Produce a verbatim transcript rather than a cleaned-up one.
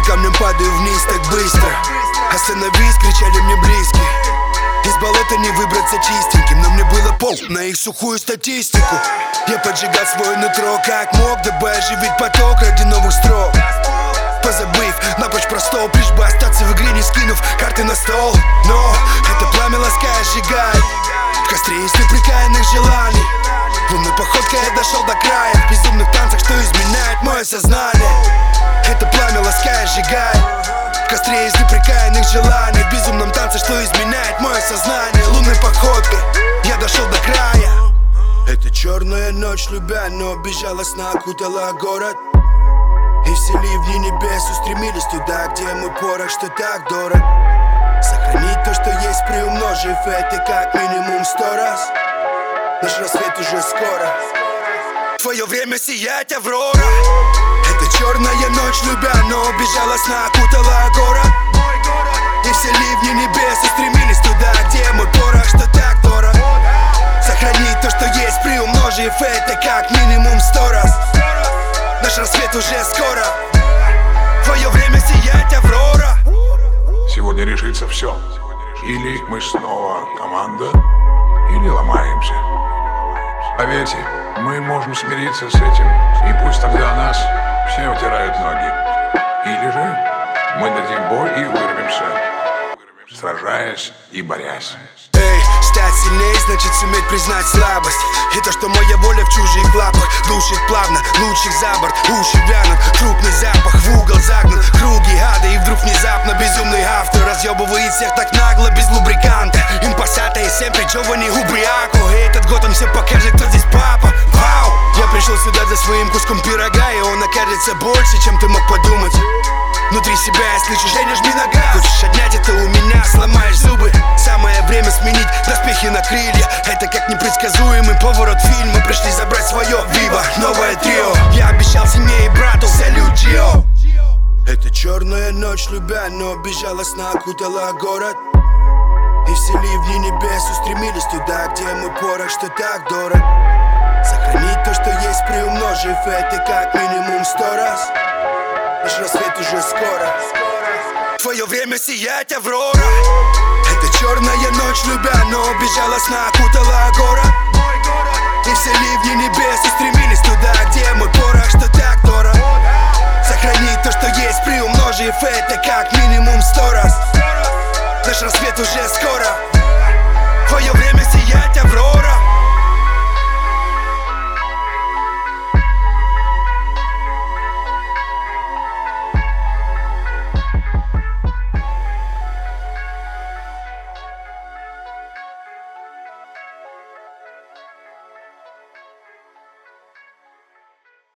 камнем падаю вниз так быстро. Остановись, кричали мне близкие. Из болота не выбраться чистеньким, но мне было пол на их сухую статистику. Я поджигал свое нутро как мог, дабы оживить поток ради новых строк. Позабыв напрочь про стол, лишь бы остаться в игре, не скинув карты на стол. Но это пламя лаская, сжигает в костре из непрекаянных желаний. Лунной походкой я дошел до края, в безумных танцах, что изменяет мое сознание. Это пламя лаская, сжигает в костре из непрекаянных желаний. В безумном танце, что изменяет мое сознание. Лунной походкой я дошел до края. Это черная ночь, любя, но безжалостно окутала город. И все ливни небес устремились туда, где мой порох, что так дорог. Сохранить то, что есть, приумножив это как минимум сто раз. Наш рассвет уже скоро. Твое время сиять, Аврора. Это черная ночь, любя, но безжалостно окутала город. И все ливни небес устремились туда, где мой порох, что так дорог. Сохранить то, что есть, приумножив это как минимум сто раз. Наш рассвет уже скоро. Твое время сиять, Аврора. Сегодня решится все. Или мы снова команда, или ломаемся. Поверьте, мы можем смириться с этим, и пусть тогда нас все утирают ноги. Или же мы дадим бой и вырвемся, сражаясь и борясь. Эй, стать сильнее, значит суметь признать слабость. И то, что моя воля в чужих лапах душит плавно, лучик за борт, уши вянут. Крупный запах, в угол загнан, круги ада. И вдруг внезапно безумный автор разъебывает всех так нагло, без лубриканта. Импассата и sempre giovani ubriaco. И этот год он все покажет, кто здесь папа. Вау! Я пришел сюда за своим куском пирога, и он окажется больше, чем ты мог подумать. Внутри себя я слышу: Женя, жми на газ. Хочешь отнять это у меня, сломаешь зубы. Самое время сменить доспехи на крылья. Это как непредсказуемый поворот фильма. Пришли забрать свое Вива, новое трио. Я обещал сильнее брату, салют Джио. Это черная ночь, любя, но безжалостно окутала город. И все ливни небес устремились туда, где мой порох, что так дорог. Сохранить то, что есть, приумножив это как минимум сто раз. Наш рассвет уже скоро. Твое время сиять, Аврора. Это черная ночь, любя, но безжалостно окутала город. И все ливни небес устремились